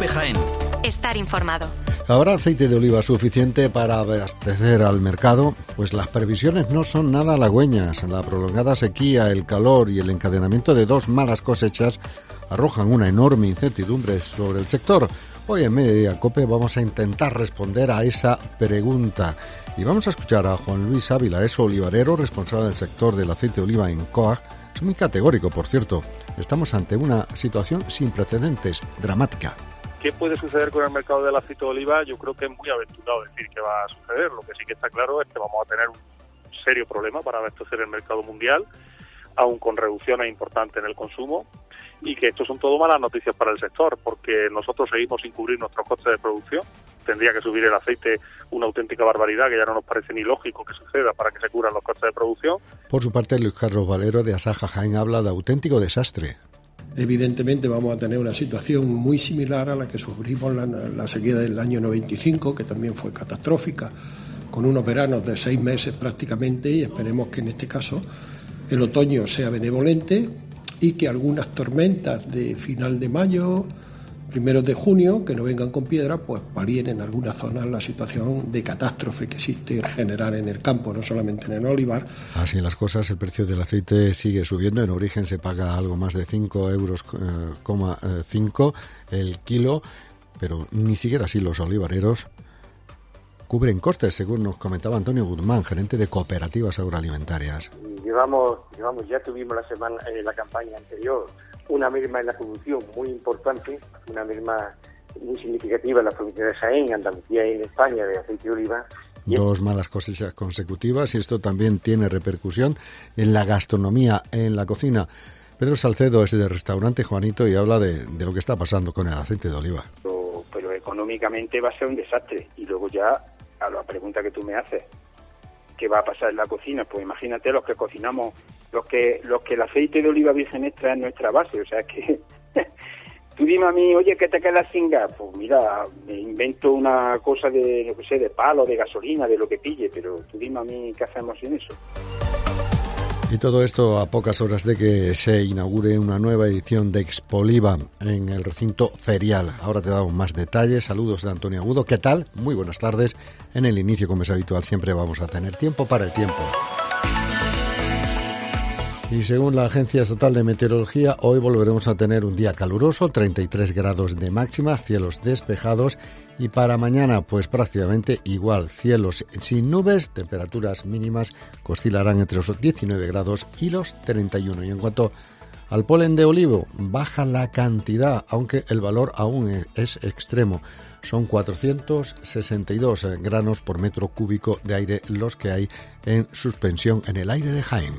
COPE Jaén. Estar informado. ¿Habrá aceite de oliva suficiente para abastecer al mercado? Pues las previsiones no son nada halagüeñas. La prolongada sequía, el calor y el encadenamiento de 2 malas cosechas arrojan una enorme incertidumbre sobre el sector. Hoy en Mediodía COPE vamos a intentar responder a esa pregunta. Y vamos a escuchar a Juan Luis Ávila, es olivarero, responsable del sector del aceite de oliva en COAG. Es muy categórico, por cierto. Estamos ante una situación sin precedentes, dramática. ¿Qué puede suceder con el mercado del aceite de oliva? Yo creo que es muy aventurado decir que va a suceder. Lo que sí que está claro es que vamos a tener un serio problema para abastecer el mercado mundial, aún con reducciones importantes en el consumo, y que esto son todo malas noticias para el sector, porque nosotros seguimos sin cubrir nuestros costes de producción. Tendría que subir el aceite una auténtica barbaridad, que ya no nos parece ni lógico que suceda para que se cubran los costes de producción. Por su parte, Luis Carlos Valero de Asaja Jaén habla de auténtico desastre. Evidentemente vamos a tener una situación muy similar a la que sufrimos la sequía del año 95, que también fue catastrófica, con unos veranos de 6 meses prácticamente, y esperemos que en este caso el otoño sea benevolente y que algunas tormentas de final de mayo, primeros de junio, que no vengan con piedra, pues palien en algunas zonas la situación de catástrofe que existe en general en el campo, no solamente en el olivar. Así las cosas, el precio del aceite sigue subiendo. En origen se paga algo más de 5,5 euros el kilo, pero ni siquiera así los olivareros cubren costes, según nos comentaba Antonio Guzmán, gerente de cooperativas agroalimentarias. Ya tuvimos la campaña anterior una merma en la producción muy importante, una merma muy significativa en la provincia de Jaén, Andalucía y en España de aceite de oliva. 2 malas cosechas consecutivas, y esto también tiene repercusión en la gastronomía, en la cocina. Pedro Salcedo es de Restaurante Juanito y habla de lo que está pasando con el aceite de oliva. Pero económicamente va a ser un desastre. Y luego ya, a la pregunta que tú me haces, ¿qué va a pasar en la cocina? Pues imagínate los que cocinamos, los que el aceite de oliva virgen extra es nuestra base, o sea que tú dime a mí, oye, ¿qué te quedas sin gas? Pues mira, me invento una cosa de, lo que sé, de palo, de gasolina, de lo que pille, pero tú dime a mí qué hacemos sin eso. Y todo esto a pocas horas de que se inaugure una nueva edición de Expoliva en el recinto ferial. Ahora te damos más detalles. Saludos de Antonio Agudo. ¿Qué tal? Muy buenas tardes. En el inicio, como es habitual, siempre vamos a tener tiempo para el tiempo. Y según la Agencia Estatal de Meteorología, hoy volveremos a tener un día caluroso, 33 grados de máxima, cielos despejados, y para mañana pues prácticamente igual, cielos sin nubes, temperaturas mínimas que oscilarán entre los 19 grados y los 31. Y en cuanto al polen de olivo, baja la cantidad, aunque el valor aún es extremo. Son 462 granos por metro cúbico de aire los que hay en suspensión en el aire de Jaén.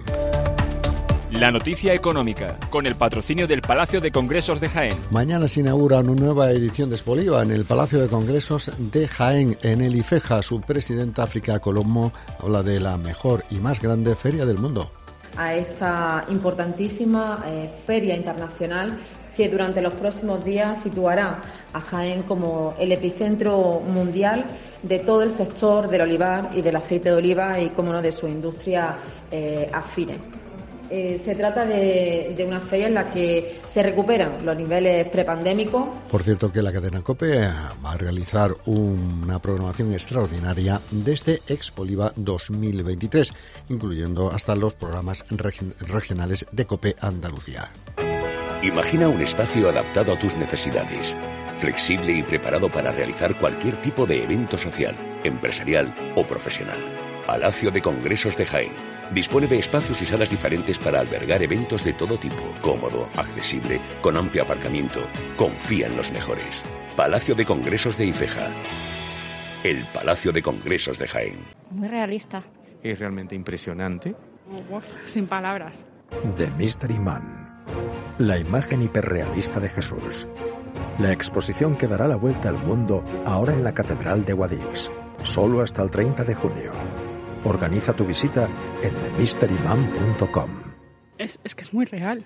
La noticia económica, con el patrocinio del Palacio de Congresos de Jaén. Mañana se inaugura una nueva edición de Expoliva en el Palacio de Congresos de Jaén. En el IFEJA, su presidenta África Colombo habla de la mejor y más grande feria del mundo. A esta importantísima feria internacional que durante los próximos días situará a Jaén como el epicentro mundial de todo el sector del olivar y del aceite de oliva y, como no, de su industria afines. Se trata de una feria en la que se recuperan los niveles prepandémicos. Por cierto, que la cadena COPE va a realizar una programación extraordinaria desde Expoliva 2023, incluyendo hasta los programas regionales de COPE Andalucía. Imagina un espacio adaptado a tus necesidades, flexible y preparado para realizar cualquier tipo de evento social, empresarial o profesional. Palacio de Congresos de Jaén. Dispone de espacios y salas diferentes para albergar eventos de todo tipo. Cómodo, accesible, con amplio aparcamiento. Confía en los mejores. Palacio de Congresos de Ifeja. El Palacio de Congresos de Jaén. Muy realista. Es realmente impresionante. Sin palabras. The Mystery Man. La imagen hiperrealista de Jesús. La exposición que dará la vuelta al mundo ahora en la Catedral de Guadix. Solo hasta el 30 de junio. Organiza tu visita en themysteryman.com. Es que es muy real.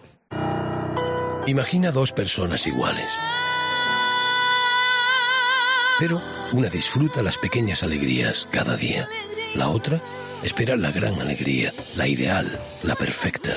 Imagina 2 personas iguales. Pero una disfruta las pequeñas alegrías cada día. La otra espera la gran alegría, la ideal, la perfecta.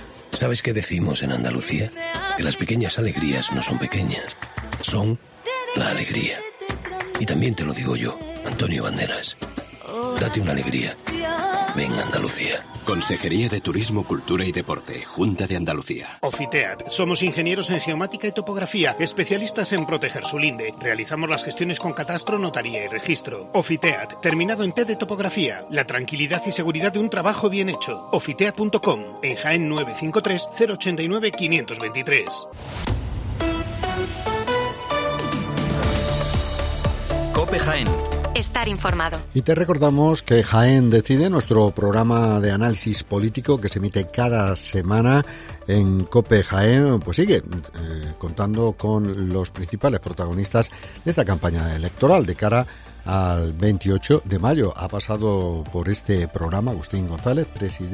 ¿Sabes qué decimos en Andalucía? Que las pequeñas alegrías no son pequeñas, son la alegría. Y también te lo digo yo, Antonio Banderas. Date una alegría. Ven Andalucía. Consejería de Turismo, Cultura y Deporte, Junta de Andalucía. Ofiteat. Somos ingenieros en geomática y topografía, especialistas en proteger su linde. Realizamos las gestiones con catastro, notaría y registro. Ofiteat, terminado en T de topografía. La tranquilidad y seguridad de un trabajo bien hecho. Ofiteat.com, en Jaén 953 089 523. COPE Jaén. Estar informado. Y te recordamos que Jaén Decide, nuestro programa de análisis político que se emite cada semana en COPE Jaén, pues sigue contando con los principales protagonistas de esta campaña electoral de cara al 28 de mayo. Ha pasado por este programa Agustín González,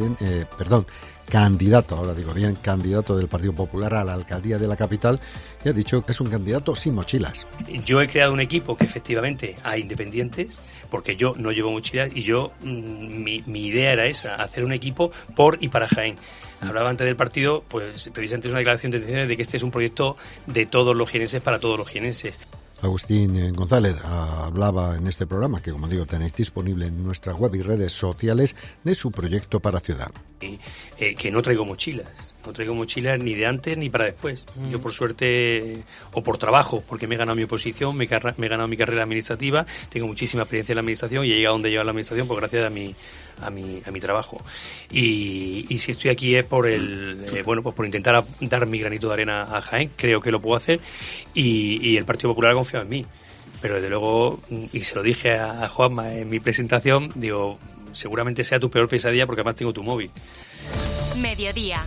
candidato del Partido Popular a la alcaldía de la capital, y ha dicho que es un candidato sin mochilas. Yo he creado un equipo que efectivamente hay independientes, porque yo no llevo mochilas y mi idea era esa, hacer un equipo por y para Jaén. Hablaba antes del partido, pues precisamente es una declaración de intenciones de que este es un proyecto de todos los jienenses para todos los jienenses. Agustín González hablaba en este programa, que como digo tenéis disponible en nuestra web y redes sociales, de su proyecto para Ciudad. Que no traigo mochilas ni de antes ni para después. Yo por suerte, o por trabajo, porque me he ganado mi oposición, me he ganado mi carrera administrativa, tengo muchísima experiencia en la administración y he llegado a donde he llegado la administración pues gracias a mi trabajo. Y si estoy aquí es por por intentar dar mi granito de arena a Jaén. Creo que lo puedo hacer y el Partido Popular ha confiado en mí. Pero desde luego, y se lo dije a Juanma en mi presentación, digo, seguramente sea tu peor pesadilla porque además tengo tu móvil. Mediodía.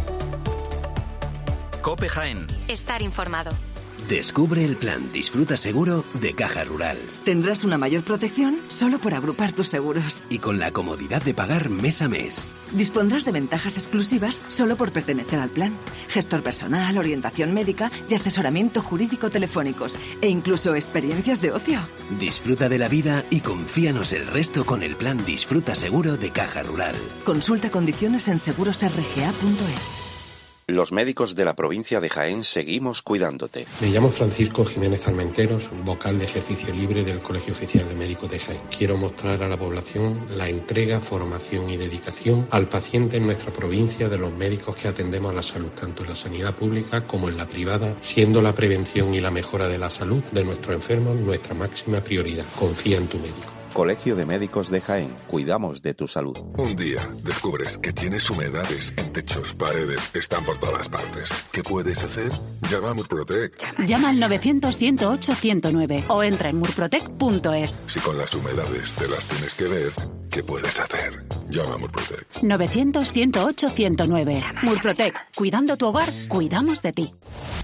COPE Jaén. Estar informado. Descubre el plan Disfruta Seguro de Caja Rural. Tendrás una mayor protección solo por agrupar tus seguros. Y con la comodidad de pagar mes a mes. Dispondrás de ventajas exclusivas solo por pertenecer al plan. Gestor personal, orientación médica y asesoramiento jurídico telefónicos. E incluso experiencias de ocio. Disfruta de la vida y confíanos el resto con el plan Disfruta Seguro de Caja Rural. Consulta condiciones en segurosrga.es. Los médicos de la provincia de Jaén seguimos cuidándote. Me llamo Francisco Jiménez Armenteros, vocal de ejercicio libre del Colegio Oficial de Médicos de Jaén. Quiero mostrar a la población la entrega, formación y dedicación al paciente en nuestra provincia de los médicos que atendemos a la salud, tanto en la sanidad pública como en la privada, siendo la prevención y la mejora de la salud de nuestros enfermos nuestra máxima prioridad. Confía en tu médico. Colegio de Médicos de Jaén. Cuidamos de tu salud. Un día descubres que tienes humedades en techos, paredes, están por todas partes. ¿Qué puedes hacer? Llama a Murprotec. Llama al 900-108-109 o entra en murprotec.es. Si con las humedades te las tienes que ver, ¿qué puedes hacer? Llama a Murprotec. 900-108-109. Murprotec. Cuidando tu hogar, cuidamos de ti.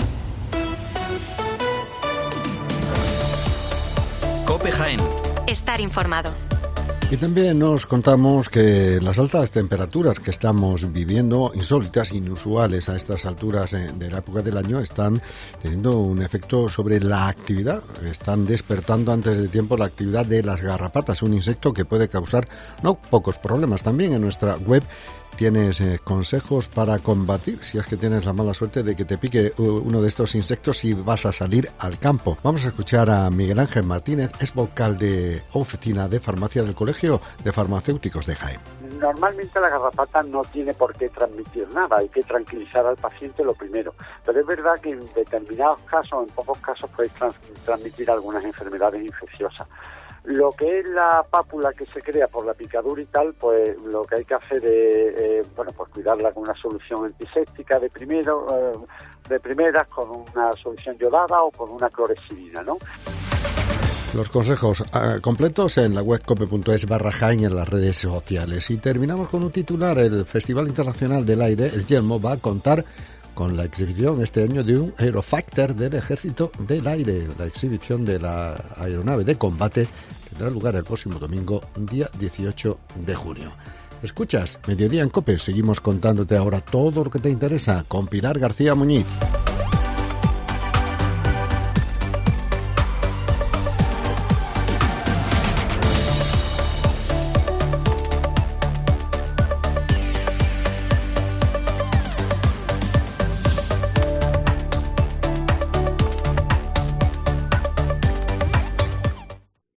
COPE Jaén. Estar informado. Y también nos contamos que las altas temperaturas que estamos viviendo, insólitas, inusuales a estas alturas de la época del año, están teniendo un efecto sobre la actividad. Están despertando antes de tiempo la actividad de las garrapatas, un insecto que puede causar no pocos problemas. También en nuestra web tienes consejos para combatir, si es que tienes la mala suerte de que te pique uno de estos insectos si vas a salir al campo. Vamos a escuchar a Miguel Ángel Martínez, es vocal de oficina de farmacia del Colegio de Farmacéuticos de Jaén. Normalmente la garrapata no tiene por qué transmitir nada, hay que tranquilizar al paciente lo primero, pero es verdad que en determinados casos, en pocos casos, puede transmitir algunas enfermedades infecciosas. Lo que es la pápula que se crea por la picadura y tal, pues lo que hay que hacer es pues cuidarla con una solución antiséptica de primeras, con una solución yodada o con una clorexidina, ¿no? Los consejos completos en la web cope.es/Jaén y en las redes sociales. Y terminamos con un titular. El Festival Internacional del Aire, el Yelmo, va a contar con la exhibición este año de un Aerofighter del Ejército del Aire. La exhibición de la aeronave de combate tendrá lugar el próximo domingo, día 18 de junio. Escuchas Mediodía en COPE. Seguimos contándote ahora todo lo que te interesa con Pilar García Muñiz.